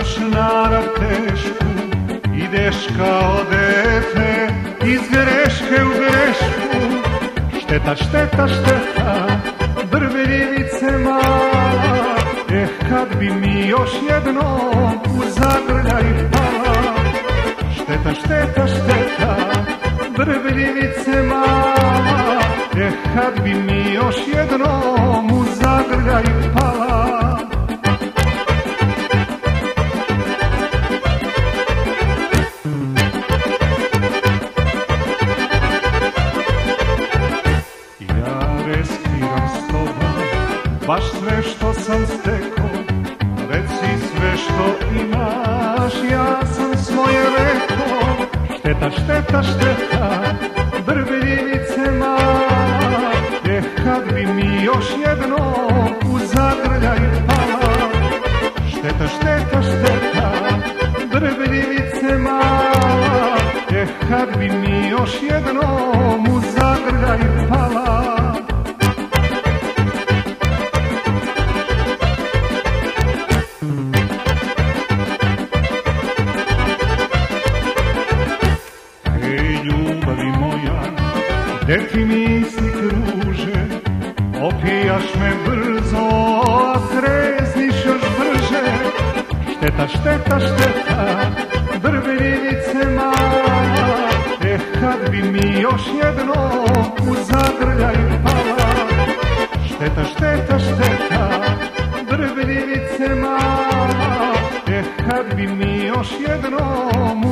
imaš narav tešku, ideš kao dete iz greške u grešku. Šteta, šteta, šteta, drveljivice mala, kad bi mi još jednom u zagrljaj pala. Šteta, šteta, šteta, drveljivice mala, kad bi mi još jednom u zagrljaj pala. Baš sve što sam stekao, reci sve što imaš, ja sam svoje rekao. Šteta, šteta, šteta, drveljivice mala, kad bi mi još jednom u zagrljaj pala. Šteta, šteta, šteta, drveljivice mala, kad bi mi još jednom u zagrljaj pala. Ljubavi moja, gde ti misli kruže, opijaš me brzo, a trezniš još brže. Šteta, šteta, šteta, drveljivice mala, kad bi mi još jednom u zagrljaj pala. Šteta, šteta, šteta, drveljivice mala, kad bi mi još jednom